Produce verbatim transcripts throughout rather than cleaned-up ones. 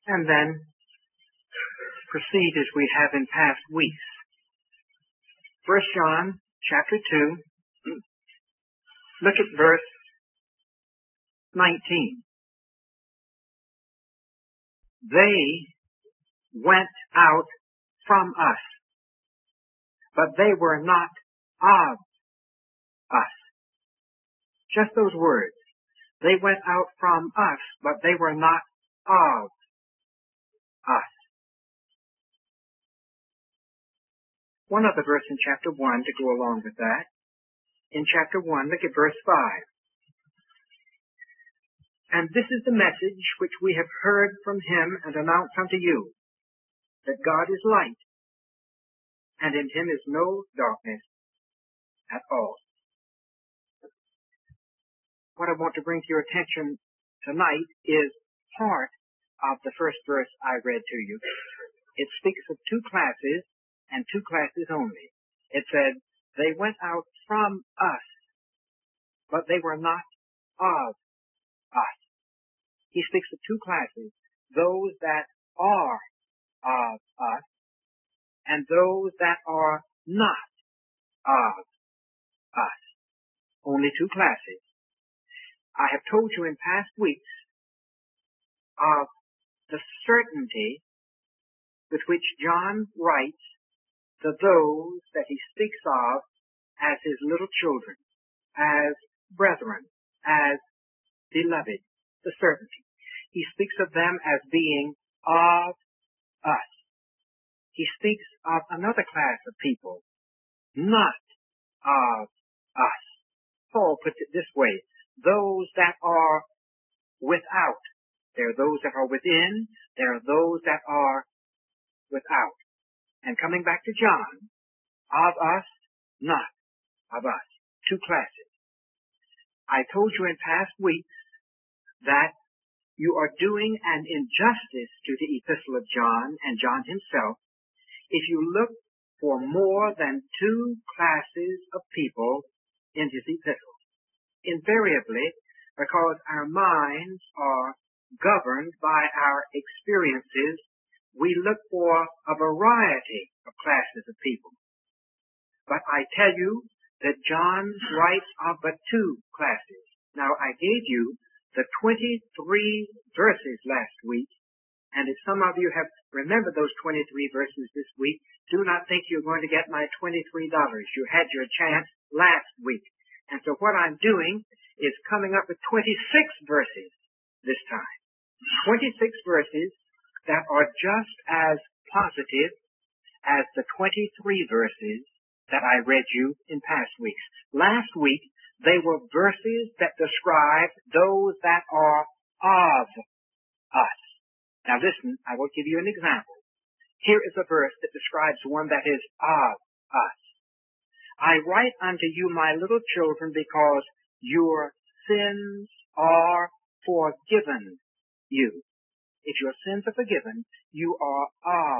and then proceed as we have in past weeks. First John chapter two, look at verse nineteen. They went out from us, but they were not of us. Just those words. They went out from us, but they were not of us. One other verse in chapter one to go along with that. In chapter one, look at verse five. And this is the message which we have heard from him and announced unto you, that God is light, and in him is no darkness at all. What I want to bring to your attention tonight is part of the first verse I read to you. It speaks of two classes, and two classes only. It said, they went out from us, but they were not of us. He speaks of two classes, those that are of us, and those that are not of us. Only two classes. I have told you in past weeks of the certainty with which John writes to those that he speaks of as his little children, as brethren, as beloved. The certainty. He speaks of them as being of us. He speaks of another class of people, not of us. Paul puts it this way, those that are without. There are those that are within, there are those that are without. And coming back to John, of us, not of us. Two classes. I told you in past weeks that you are doing an injustice to the epistle of John and John himself if you look for more than two classes of people in his epistle. Invariably, because our minds are governed by our experiences, we look for a variety of classes of people. But I tell you that John writes of but two classes. Now, I gave you the twenty-three verses last week, and if some of you have remembered those twenty-three verses this week, do not think you're going to get my twenty-three dollars. You had your chance last week. And so what I'm doing is coming up with twenty-six verses this time. twenty-six verses that are just as positive as the twenty-three verses that I read you in past weeks. Last week, they were verses that describe those that are of us. Now listen, I will give you an example. Here is a verse that describes one that is of us. I write unto you, my little children, because your sins are forgiven you. If your sins are forgiven, you are of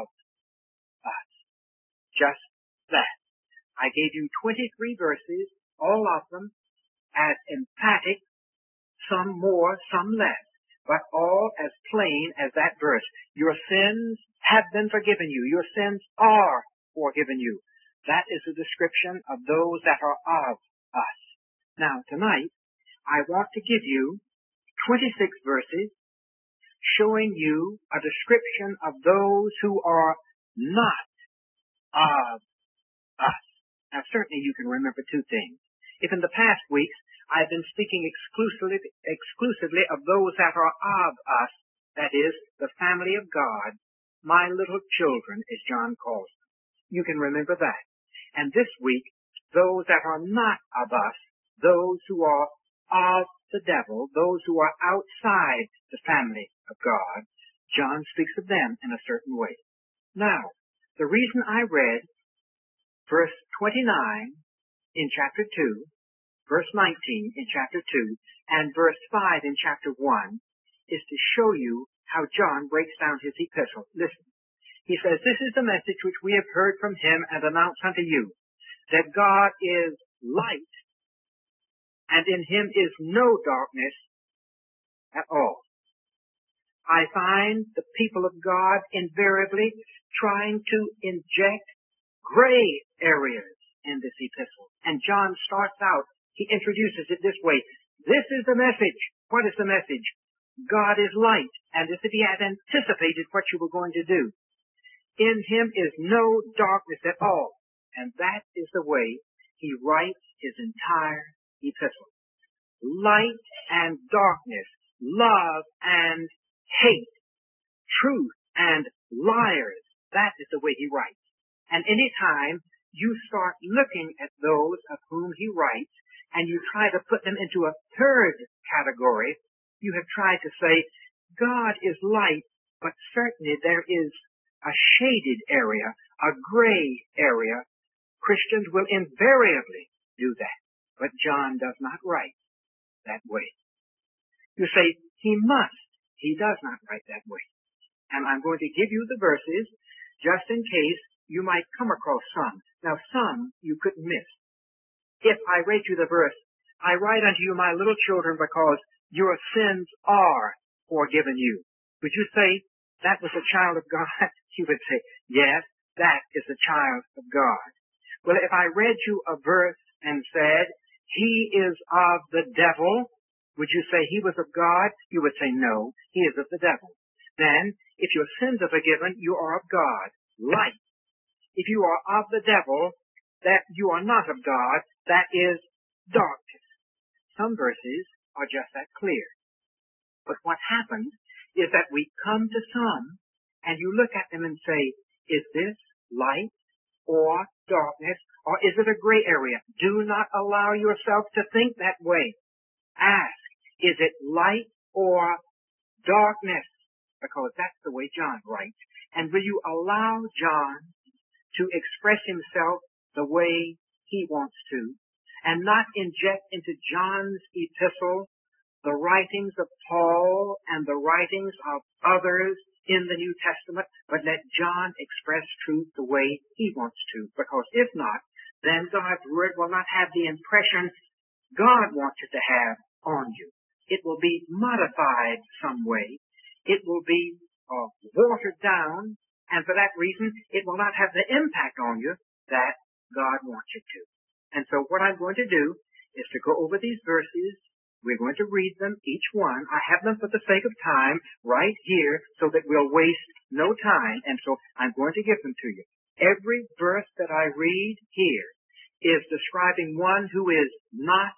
us. Just that. I gave you twenty-three verses, all of them as emphatic, some more, some less, but all as plain as that verse. Your sins have been forgiven you. Your sins are forgiven you. That is a description of those that are of us. Now, tonight, I want to give you twenty-six verses showing you a description of those who are not of us. Now, certainly you can remember two things. If in the past weeks I've been speaking exclusively, exclusively of those that are of us, that is, the family of God, my little children, as John calls them. You can remember that. And this week, those that are not of us, those who are of the devil, those who are outside the family of God, John speaks of them in a certain way. Now, the reason I read verse twenty-nine in chapter two, verse nineteen in chapter two, and verse five in chapter one is to show you how John breaks down his epistle. Listen. He says, this is the message which we have heard from him and announced unto you, that God is light, and in him is no darkness at all. I find the people of God invariably trying to inject gray areas in this epistle. And John starts out, he introduces it this way. This is the message. What is the message? God is light, and as if he had anticipated what you were going to do. In him is no darkness at all. And that is the way he writes his entire epistle. Light and darkness, love and hate, truth and liars. That is the way he writes. And any time you start looking at those of whom he writes and you try to put them into a third category, you have tried to say, God is light, but certainly there is a shaded area, a gray area. Christians will invariably do that. But John does not write that way. You say, he must. He does not write that way. And I'm going to give you the verses just in case you might come across some. Now, some you couldn't miss. If I read you the verse, I write unto you, my little children, because your sins are forgiven you. Would you say that was a child of God? You would say, yes, that is a child of God. Well, if I read you a verse and said, he is of the devil, would you say he was of God? You would say, no, he is of the devil. Then, if your sins are forgiven, you are of God, light. If you are of the devil, that you are not of God, that is darkness. Some verses are just that clear. But what happens is that we come to some, and you look at them and say, is this light or darkness, or is it a gray area? Do not allow yourself to think that way. Ask, is it light or darkness? Because that's the way John writes. And will you allow John to express himself the way he wants to, and not inject into John's epistle the writings of Paul and the writings of others in the New Testament, but let John express truth the way he wants to. Because if not, then God's word will not have the impression God wants it to have on you. It will be modified some way. It will be uh, watered down, and for that reason, it will not have the impact on you that God wants it to. And so what I'm going to do is to go over these verses. We're going to read them, each one. I have them for the sake of time right here so that we'll waste no time. And so I'm going to give them to you. Every verse that I read here is describing one who is not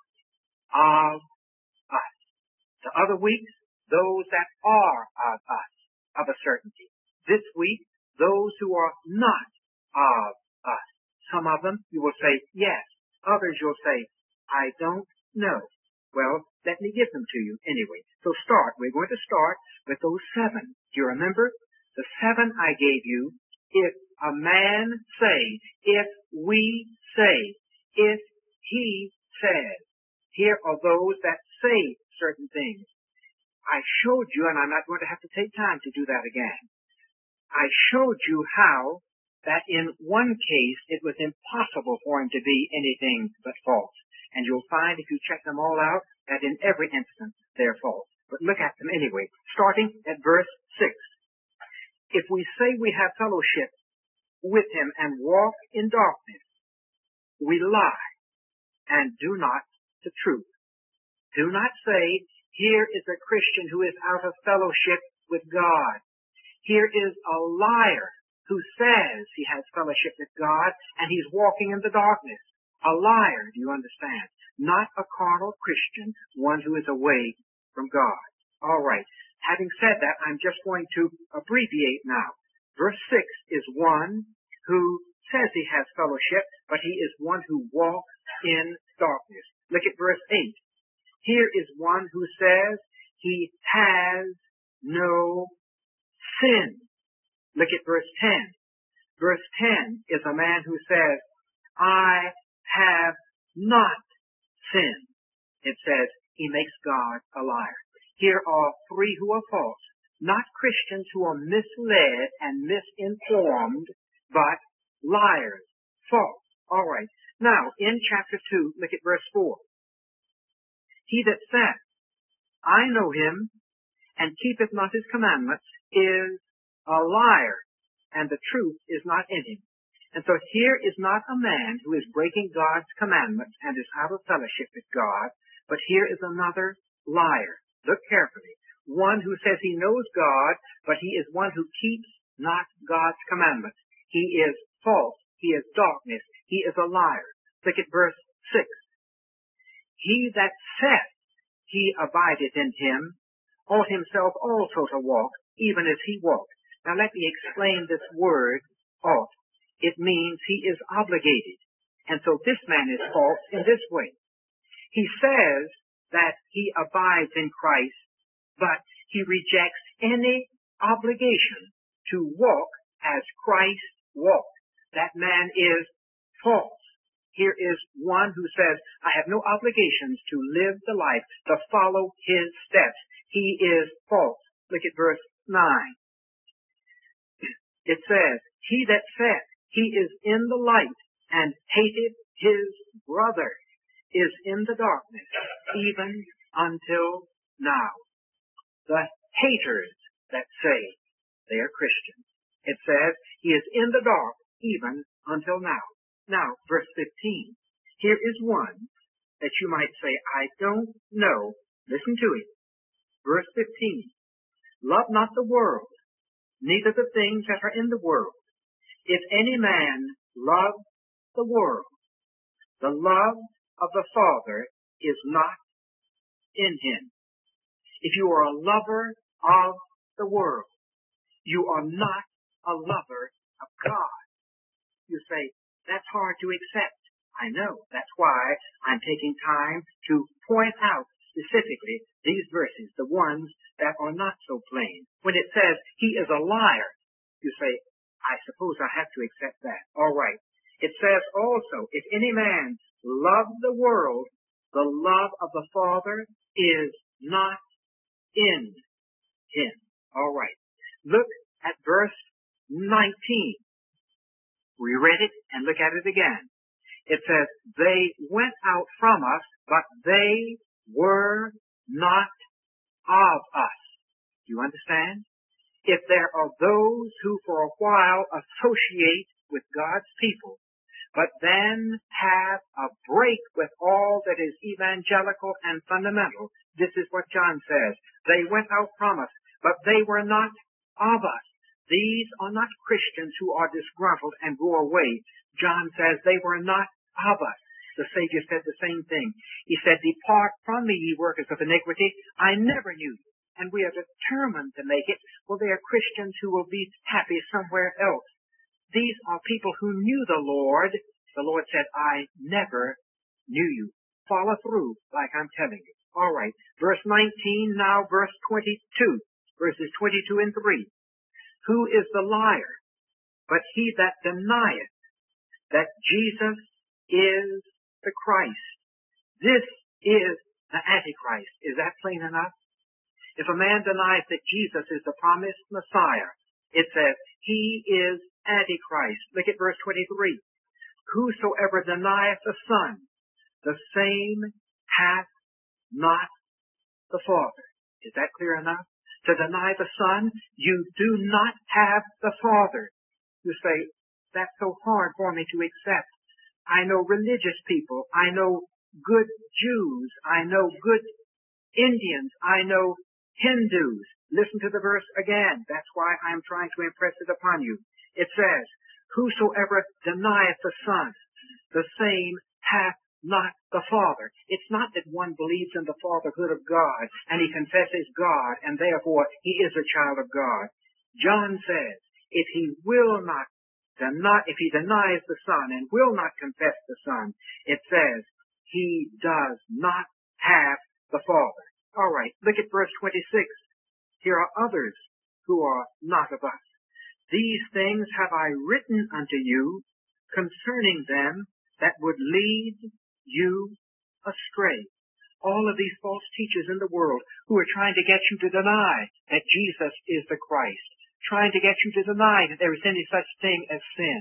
of us. The other weeks, those that are of us, of a certainty. This week, those who are not of us. Some of them you will say, yes. Others you'll say, I don't know. Well, let me give them to you anyway. So start. We're going to start with those seven. Do you remember? The seven I gave you. If a man say, if we say, if he says. Here are those that say certain things. I showed you, and I'm not going to have to take time to do that again. I showed you how that in one case it was impossible for him to be anything but false. And you'll find if you check them all out that in every instance they're false. But look at them anyway, starting at verse six. If we say we have fellowship with him and walk in darkness, we lie and do not the truth. Do not say, here is a Christian who is out of fellowship with God. Here is a liar who says he has fellowship with God and he's walking in the darkness. A liar, do you understand? Not a carnal Christian, one who is away from God. All right. Having said that, I'm just going to abbreviate now. Verse six is one who says he has fellowship, but he is one who walks in darkness. Look at verse eight. Here is one who says he has no sin. Look at verse ten. Verse ten is a man who says, I have not sinned. It says he makes God a liar. Here are three who are false. Not Christians who are misled and misinformed, but liars. False. All right. Now, in chapter two, look at verse four. He that says, I know him, and keepeth not his commandments is a liar, and the truth is not in him. And so here is not a man who is breaking God's commandments and is out of fellowship with God, but here is another liar. Look carefully. One who says he knows God, but he is one who keeps not God's commandments. He is false. He is darkness. He is a liar. Look at verse six. He that saith he abideth in him ought himself also to walk, even as he walked. Now let me explain this word, ought. It means he is obligated. And so this man is false in this way. He says that he abides in Christ, but he rejects any obligation to walk as Christ walked. That man is false. Here is one who says, I have no obligations to live the life, to follow his steps. He is false. Look at verse nine. It says, he that saith he is in the light and hateth his brother is in the darkness, even until now. The haters that say they are Christians. It says, he is in the dark, even until now. Now, verse fifteen. Here is one that you might say, I don't know. Listen to it. Verse fifteen. Love not the world, neither the things that are in the world. If any man love the world, the love of the Father is not in him. If you are a lover of the world, you are not a lover of God. You say, that's hard to accept. I know. That's why I'm taking time to point out specifically these verses, the ones that are not so plain. When it says, he is a liar, you say, I suppose I have to accept that. All right. It says also, if any man love the world, the love of the Father is not in him. All right. Look at verse nineteen. We read it and look at it again. It says, they went out from us, but they were not of us. Do you understand? If there are those who for a while associate with God's people, but then have a break with all that is evangelical and fundamental, this is what John says. They went out from us, but they were not of us. These are not Christians who are disgruntled and go away. John says they were not of us. The Savior said the same thing. He said, depart from me, ye workers of iniquity. I never knew you. And we are determined to make it. Well, they are Christians who will be happy somewhere else. These are people who knew the Lord. The Lord said, I never knew you. Follow through like I'm telling you. All right. Verse nineteen, now verse twenty-two. Verses twenty-two and three. Who is the liar, but he that denieth that Jesus is the Christ? This is the Antichrist. Is that plain enough? If a man denies that Jesus is the promised Messiah, it says, he is Antichrist. Look at verse twenty-three. Whosoever denieth the Son, the same hath not the Father. Is that clear enough? To deny the Son, you do not have the Father. You say, that's so hard for me to accept. I know religious people. I know good Jews. I know good Indians. I know Hindus. Listen to the verse again. That's why I'm trying to impress it upon you. It says, whosoever denieth the Son, the same hath not the Father. It's not that one believes in the fatherhood of God and he confesses God and therefore he is a child of God. John says, if he will not deny, if he denies the Son and will not confess the Son, it says he does not have the Father. All right, look at verse twenty-six. Here are others who are not of us. These things have I written unto you concerning them that would lead you astray. All of these false teachers in the world who are trying to get you to deny that Jesus is the Christ, trying to get you to deny that there is any such thing as sin,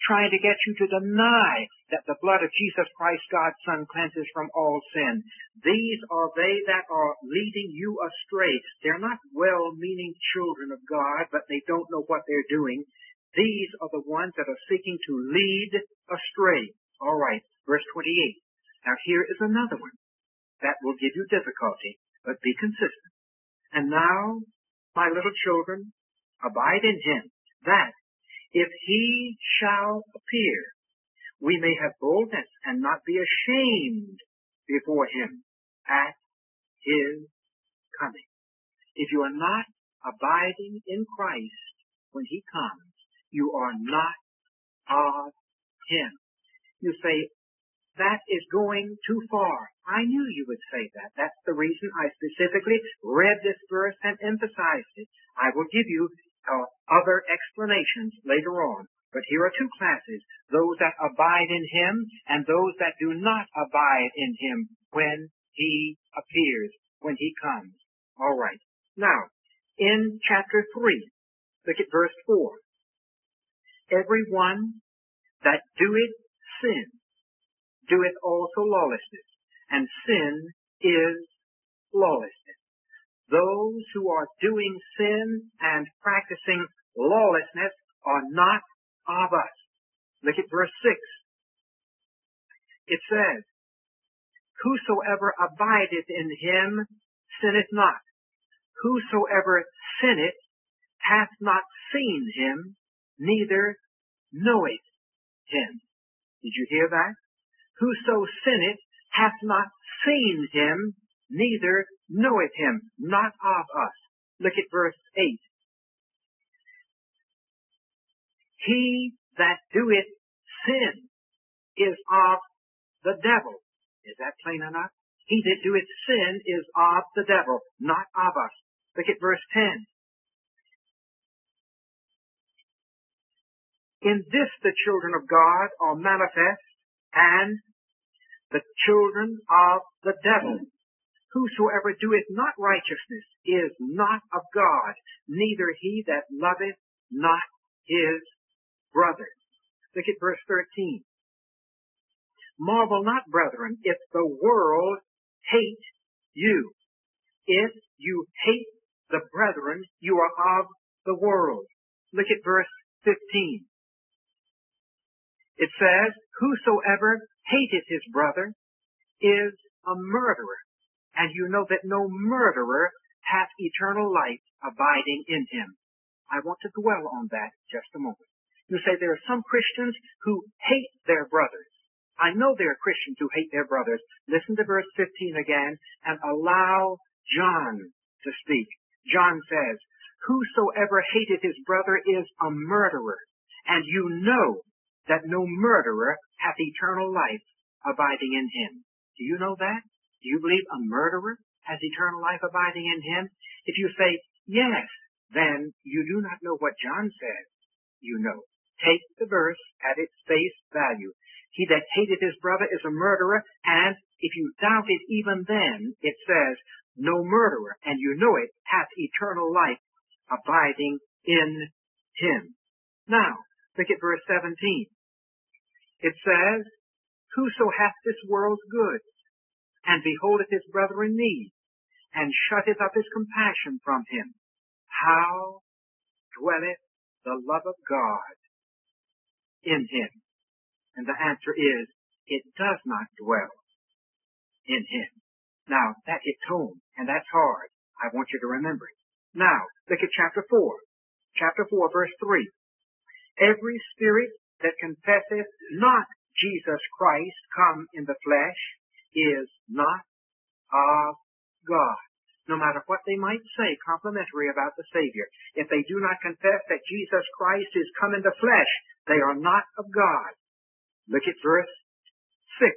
trying to get you to deny that the blood of Jesus Christ, God's Son, cleanses from all sin. These are they that are leading you astray. They're not well-meaning children of God, but they don't know what they're doing. These are the ones that are seeking to lead astray. All right, verse twenty-eight. Now here is another one that will give you difficulty, but be consistent. And now, my little children, abide in him, that if he shall appear, we may have boldness and not be ashamed before him at his coming. If you are not abiding in Christ when he comes, you are not of him. You say, that is going too far. I knew you would say that. That's the reason I specifically read this verse and emphasized it. I will give you uh, other explanations later on. But here are two classes, those that abide in him and those that do not abide in him when he appears, when he comes. All right. Now, in chapter three, look at verse four. Everyone that doeth sin, doeth also lawlessness, and sin is lawlessness. Those who are doing sin and practicing lawlessness are not of us. Look at verse six. It says, whosoever abideth in him sinneth not. Whosoever sinneth hath not seen him, neither knoweth him. Did you hear that? Whoso sinneth hath not seen him, neither knoweth him, not of us. Look at verse eight. He that doeth sin is of the devil. Is that plain enough? He that doeth sin is of the devil, not of us. Look at verse ten. In this the children of God are manifest, and the children of the devil. Whosoever doeth not righteousness is not of God, neither he that loveth not his brother. Look at verse thirteen. Marvel not, brethren, if the world hate you. If you hate the brethren, you are of the world. Look at verse fifteen. It says, whosoever hateth his brother is a murderer, and you know that no murderer hath eternal life abiding in him. I want to dwell on that just a moment. You say there are some Christians who hate their brothers. I know there are Christians who hate their brothers. Listen to verse fifteen again and allow John to speak. John says, whosoever hateth his brother is a murderer, and you know that no murderer hath eternal life abiding in him. Do you know that? Do you believe a murderer has eternal life abiding in him? If you say, yes, then you do not know what John says. You know. Take the verse at its face value. He that hateth his brother is a murderer, and if you doubt it even then, it says, no murderer, and you know it, hath eternal life abiding in him. Now, look at verse seventeen. It says, whoso hath this world's goods, and beholdeth his brother in need, and shutteth up his compassion from him, how dwelleth the love of God in him? And the answer is, it does not dwell in him. Now, that hits home, and that's hard. I want you to remember it. Now, look at chapter four. Chapter four, verse three. Every spirit that confesseth not Jesus Christ come in the flesh is not of God. No matter what they might say complimentary about the Savior, if they do not confess that Jesus Christ is come in the flesh, they are not of God. Look at verse six.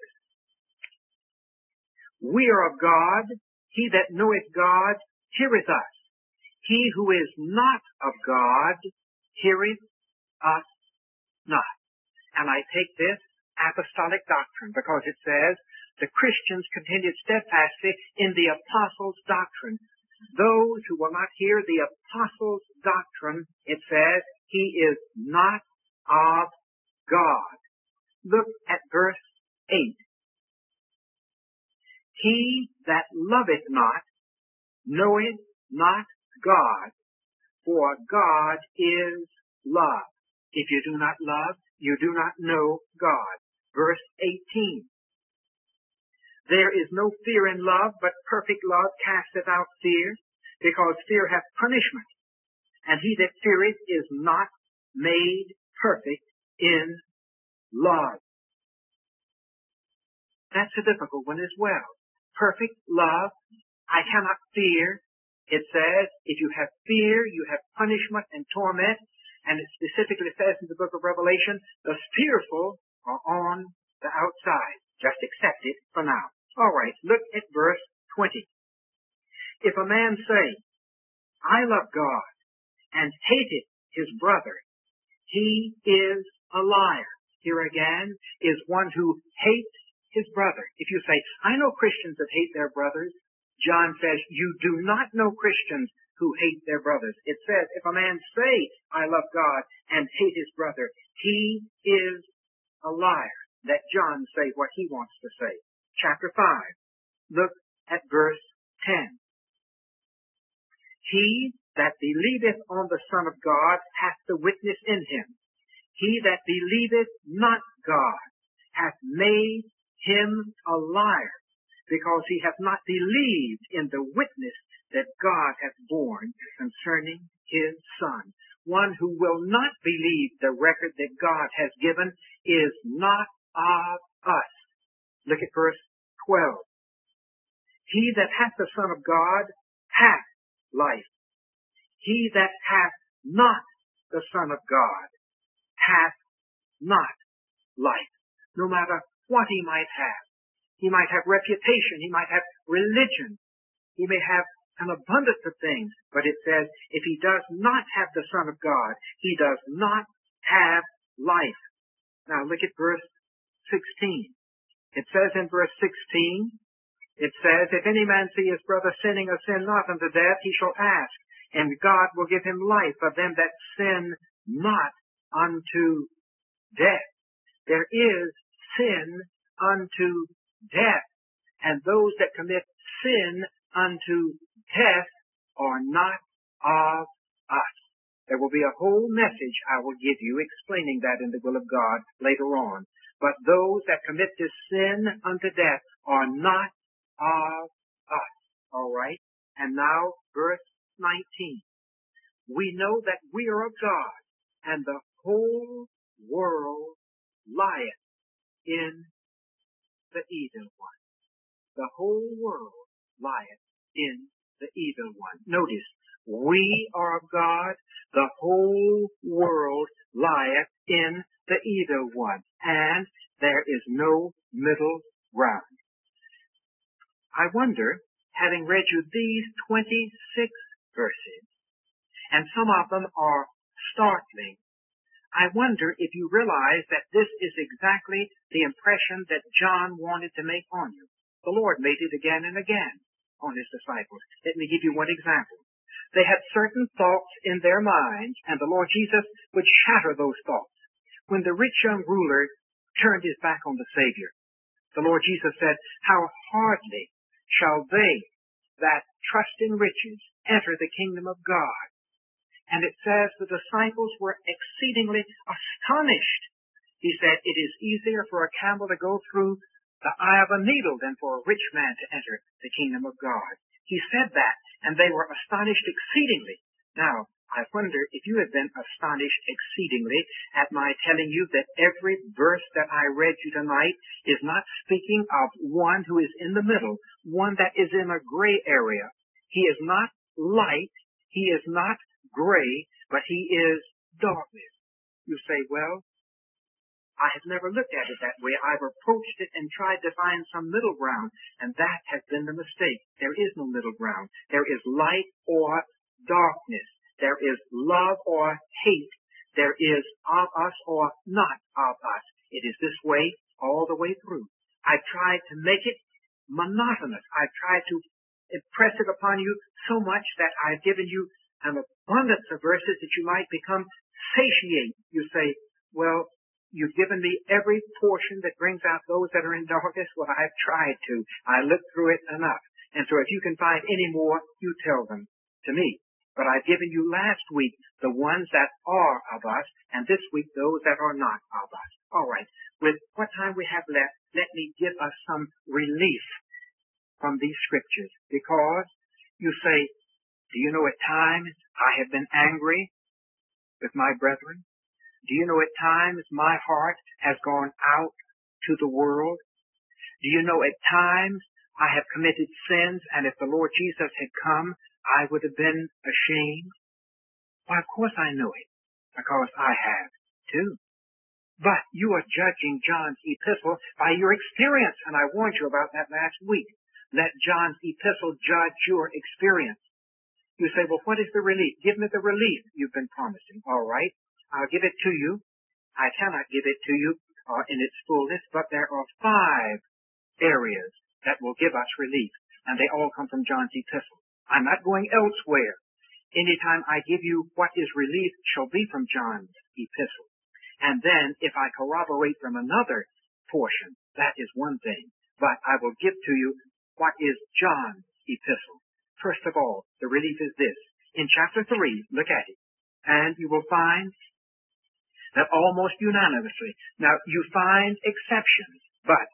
We are of God. He that knoweth God heareth us. He who is not of God heareth us not. And I take this apostolic doctrine because it says the Christians continued steadfastly in the apostles' doctrine. Those who will not hear the apostles' doctrine, it says, he is not of God. He that loveth not knoweth not God, for God is love. If you do not love, you do not know God. Verse eighteen. There is no fear in love, but perfect love casteth out fear, because fear hath punishment, and he that feareth is not made perfect in love. That's a difficult one as well. Perfect love, I cannot fear. It says, if you have fear, you have punishment and torment, and it specifically says in the book of Revelation, the fearful are on the outside. Just accept it for now. All right, look at verse twenty. If a man say, I love God, and hateth his brother, he is a liar. Here again is one who hates his brother. If you say, I know Christians that hate their brothers, John says, you do not know Christians who hate their brothers. It says, if a man say, I love God, and hate his brother, he is a liar. Let John say what he wants to say. Chapter five. Look at verse ten. He that believeth on the Son of God hath the witness in him. He that believeth not God hath made him a liar, because he hath not believed in the witness that God hath borne concerning his Son. One who will not believe the record that God has given is not of us. Look at verse twelve. He that hath the Son of God hath life. He that hath not the Son of God hath not life. No matter what he might have. He might have reputation. He might have religion. He may have an abundance of things. But it says, if he does not have the Son of God, he does not have life. Now look at verse sixteen. It says in verse sixteen, it says, if any man see his brother sinning a sin not unto death, he shall ask, and God will give him life of them that sin not unto death. There is sin unto death, and those that commit sin unto death are not of us. There will be a whole message I will give you explaining that in the will of God later on. But those that commit this sin unto death are not of us. All right? And now, verse nineteen. We know that we are of God, and the whole world lieth in the evil one. The whole world lieth in the evil one. Notice, we are of God, the whole world lieth in the evil one, and there is no middle ground. I wonder, having read you these twenty-six verses, and some of them are startling, I wonder if you realize that this is exactly the impression that John wanted to make on you. The Lord made it again and again on his disciples. Let me give you one example. They had certain thoughts in their minds, and the Lord Jesus would shatter those thoughts. When the rich young ruler turned his back on the Savior, the Lord Jesus said, how hardly shall they that trust in riches enter the kingdom of God. And it says the disciples were exceedingly astonished. He said, it is easier for a camel to go through the eye of a needle than for a rich man to enter the kingdom of God. He said that, and they were astonished exceedingly. Now, I wonder if you have been astonished exceedingly at my telling you that every verse that I read you tonight is not speaking of one who is in the middle, one that is in a gray area. He is not light, he is not gray, but he is darkness. You say, well, I have never looked at it that way. I've approached it and tried to find some middle ground, and that has been the mistake. There is no middle ground. There is light or darkness. There is love or hate. There is of us or not of us. It is this way all the way through. I've tried to make it monotonous. I've tried to impress it upon you so much that I've given you an abundance of verses that you might become satiate. You say, well, you've given me every portion that brings out those that are in darkness. Well, I've tried to. I looked through it enough. And so if you can find any more, you tell them to me. But I've given you last week the ones that are of us, and this week those that are not of us. All right. With what time we have left, let me give us some relief from these scriptures. Because you say, do you know at times I have been angry with my brethren? Do you know at times my heart has gone out to the world? Do you know at times I have committed sins, and if the Lord Jesus had come, I would have been ashamed? Why, of course I know it, because I have too. But you are judging John's epistle by your experience, and I warned you about that last week. Let John's epistle judge your experience. You say, well, what is the relief? Give me the relief you've been promising. All right, I'll give it to you. I cannot give it to you uh, in its fullness, but there are five areas that will give us relief, and they all come from John's epistle. I'm not going elsewhere. Anytime I give you what is relief shall be from John's epistle. And then if I corroborate from another portion, that is one thing. But I will give to you what is John's epistle. First of all, the relief is this. In chapter three, look at it. And you will find that almost unanimously. Now, you find exceptions, but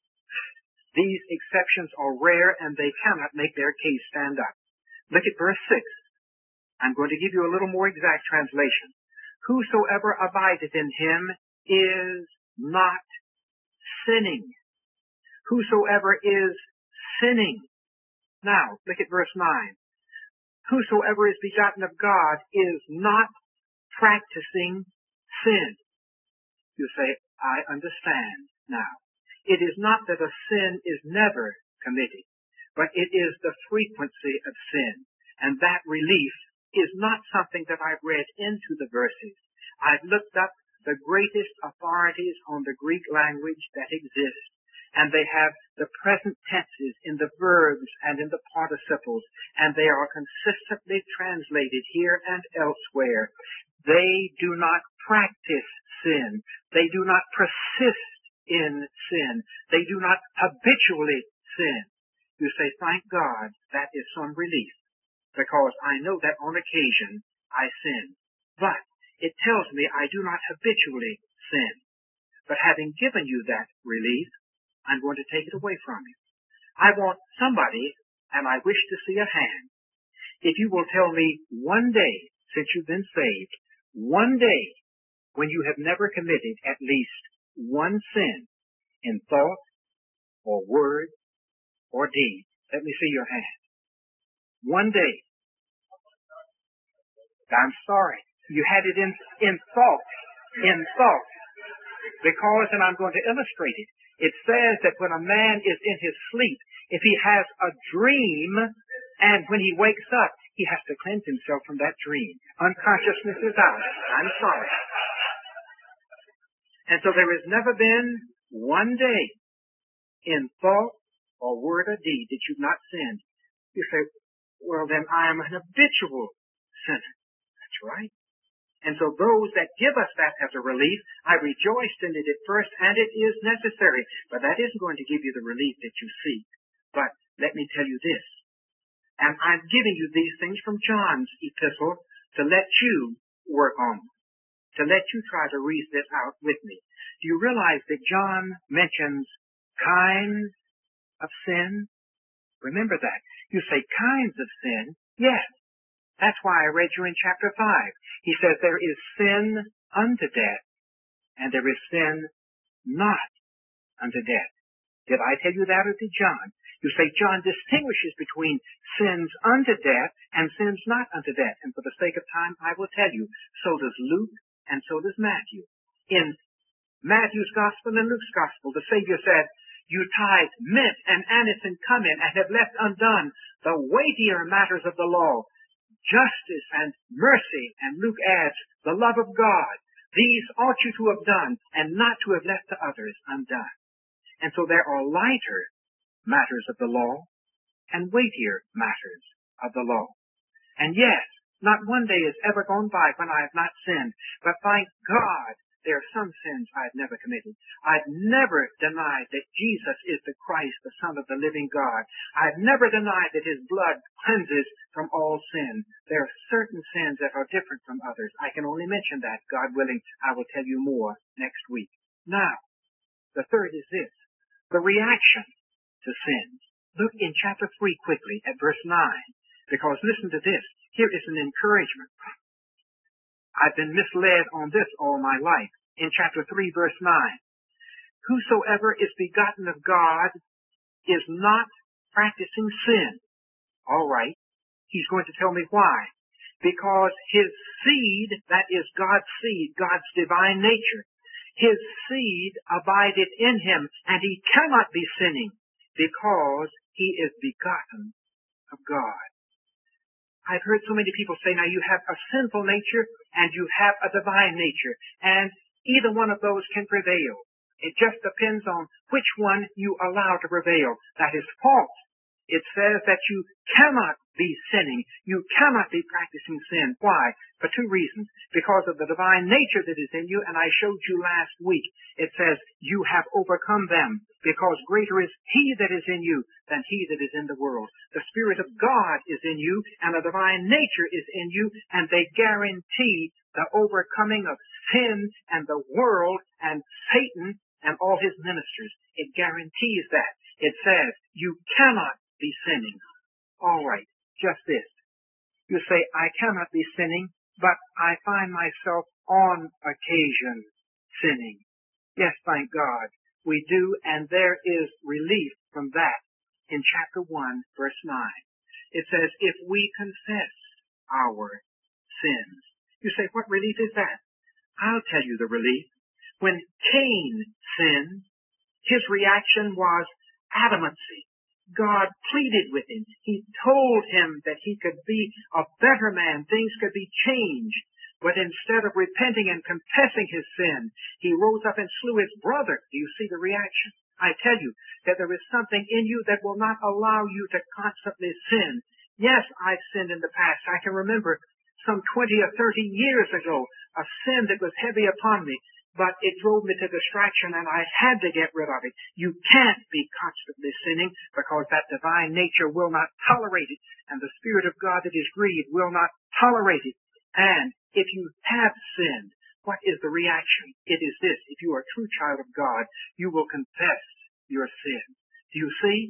these exceptions are rare and they cannot make their case stand up. Look at verse six. I'm going to give you a little more exact translation. Whosoever abideth in him is not sinning. Whosoever is sinning. Now, look at verse nine. Whosoever is begotten of God is not practicing sin. You say, I understand now. It is not that a sin is never committed, but it is the frequency of sin. And that relief is not something that I've read into the verses. I've looked up the greatest authorities on the Greek language that exist, and they have the present tenses in the verbs and in the participles, and they are consistently translated here and elsewhere. They do not practice sin. They do not persist in sin. They do not habitually sin. You say, thank God, that is some relief, because I know that on occasion I sin. But it tells me I do not habitually sin. But having given you that relief, I'm going to take it away from you. I want somebody, and I wish to see a hand, if you will tell me one day since you've been saved, one day when you have never committed at least one sin in thought or word or deed. Let me see your hand. One day. I'm sorry. You had it in, in thought. In thought. Because, and I'm going to illustrate it, it says that when a man is in his sleep, if he has a dream, and when he wakes up, he has to cleanse himself from that dream. Unconsciousness is out. I'm sorry. And so there has never been one day in thought or word or deed that you've not sinned. You say, well, then I am an habitual sinner. That's right. And so those that give us that as a relief, I rejoiced in it at first, and it is necessary. But that isn't going to give you the relief that you seek. But let me tell you this. And I'm giving you these things from John's epistle to let you work on them, to let you try to reason this out with me. Do you realize that John mentions kinds of sin? Remember that. You say kinds of sin. Yes. That's why I read you in chapter five. He says there is sin unto death, and there is sin not unto death. Did I tell you that, or did John? You say John distinguishes between sins unto death and sins not unto death. And for the sake of time, I will tell you, so does Luke and so does Matthew. In Matthew's gospel and Luke's gospel, the Savior said, you tithe mint and anise and cumin and have left undone the weightier matters of the law, justice and mercy. And Luke adds, the love of God. These ought you to have done and not to have left the others undone. And so there are lighter matters of the law and weightier matters of the law. And yes, not one day has ever gone by when I have not sinned. But thank God there are some sins I've never committed. I've never denied that Jesus is the Christ, the Son of the living God. I've never denied that his blood cleanses from all sin. There are certain sins that are different from others. I can only mention that. God willing, I will tell you more next week. Now, the third is this, the reaction to sins. Look in chapter three quickly at verse nine, because listen to this. Here is an encouragement. I've been misled on this all my life. In chapter three, verse nine, whosoever is begotten of God is not practicing sin. All right. He's going to tell me why. Because his seed, that is God's seed, God's divine nature, his seed abideth in him, and he cannot be sinning because he is begotten of God. I've heard so many people say, now you have a sinful nature and you have a divine nature, and either one of those can prevail. It just depends on which one you allow to prevail. That is false. It says that you cannot be sinning. You cannot be practicing sin. Why? For two reasons. Because of the divine nature that is in you, and I showed you last week. It says you have overcome them, because greater is he that is in you than he that is in the world. The Spirit of God is in you, and the divine nature is in you, and they guarantee the overcoming of sin and the world and Satan and all his ministers. It guarantees that. It says you cannot be sinning. All right, just this. You say, I cannot be sinning, but I find myself on occasion sinning. Yes, thank God, we do, and there is relief from that in chapter one, verse nine. It says, if we confess our sins. You say, what relief is that? I'll tell you the relief. When Cain sinned, his reaction was adamancy. God pleaded with him. He told him that he could be a better man. Things could be changed. But instead of repenting and confessing his sin, he rose up and slew his brother. Do you see the reaction? I tell you that there is something in you that will not allow you to constantly sin. Yes, I've sinned in the past. I can remember some twenty or thirty years ago, a sin that was heavy upon me. But it drove me to distraction, and I had to get rid of it. You can't be constantly sinning, because that divine nature will not tolerate it, and the Spirit of God that is grieved will not tolerate it. And if you have sinned, what is the reaction? It is this. If you are a true child of God, you will confess your sin. Do you see?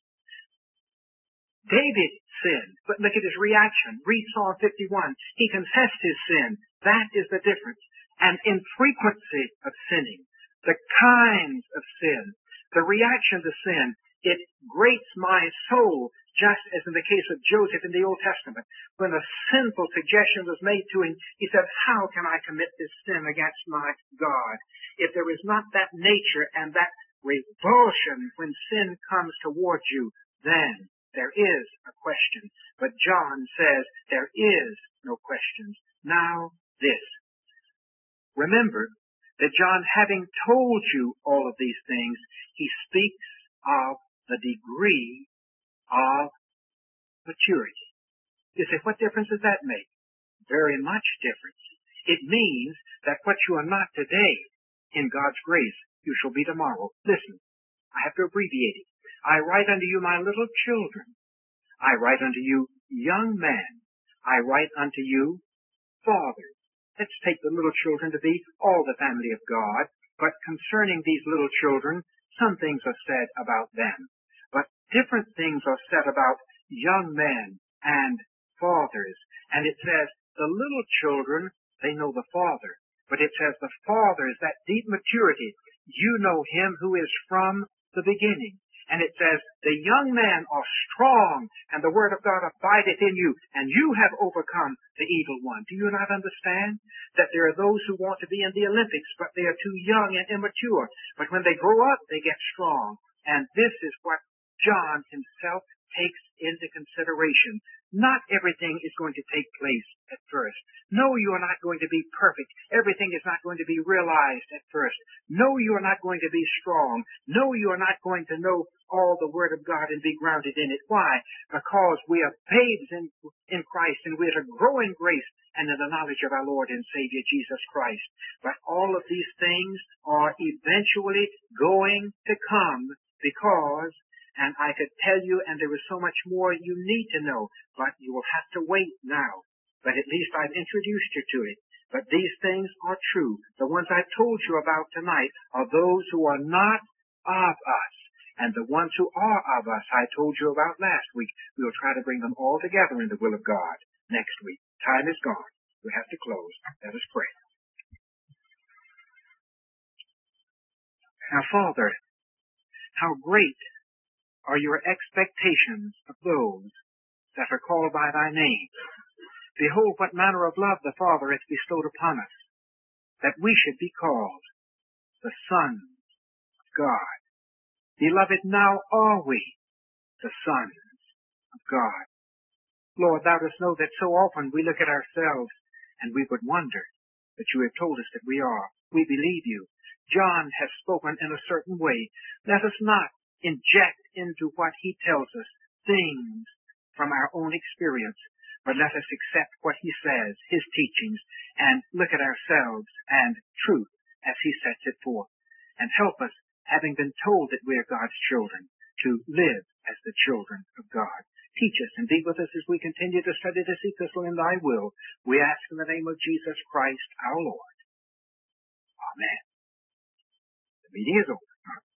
David sinned, but look at his reaction. Read Psalm fifty-one. He confessed his sin. That is the difference. And infrequency of sinning, the kinds of sin, the reaction to sin, it grates my soul, just as in the case of Joseph in the Old Testament. When a sinful suggestion was made to him, he said, how can I commit this sin against my God? If there is not that nature and that revulsion when sin comes towards you, then there is a question. But John says there is no questions. Now this. Remember that John, having told you all of these things, he speaks of the degree of maturity. You say, what difference does that make? Very much difference. It means that what you are not today, in God's grace, you shall be tomorrow. Listen, I have to abbreviate it. I write unto you, my little children. I write unto you, young men. I write unto you, fathers. Let's take the little children to be all the family of God. But concerning these little children, some things are said about them. But different things are said about young men and fathers. And it says, the little children, they know the Father. But it says the Father is that deep maturity. You know him who is from the beginning. And it says, the young men are strong, and the word of God abideth in you, and you have overcome the evil one. Do you not understand that there are those who want to be in the Olympics, but they are too young and immature? But when they grow up, they get strong. And this is what John himself takes into consideration. Not everything is going to take place at first. No, you are not going to be perfect. Everything is not going to be realized at first. No, you are not going to be strong. No, you are not going to know all the Word of God and be grounded in it. Why? Because we are babes in, in Christ, and we are to grow in grace and in the knowledge of our Lord and Savior Jesus Christ. But all of these things are eventually going to come, because, and I could tell you, and there is so much more you need to know, but you will have to wait now. But at least I've introduced you to it. But these things are true. The ones I told you about tonight are those who are not of us. And the ones who are of us, I told you about last week. We will try to bring them all together in the will of God next week. Time is gone. We have to close. Let us pray. Now, Father, how great are your expectations of those that are called by thy name. Behold, what manner of love the Father hath bestowed upon us, that we should be called the sons of God. Beloved, now are we the sons of God. Lord, thou dost know that so often we look at ourselves and we would wonder, but you have told us that we are. We believe you. John has spoken in a certain way. Let us not inject into what he tells us things from our own experience, but let us accept what he says, his teachings, and look at ourselves and truth as he sets it forth. And help us, having been told that we are God's children, to live as the children of God. Teach us and be with us as we continue to study this epistle in thy will. We ask in the name of Jesus Christ our Lord. Amen. The meeting is over.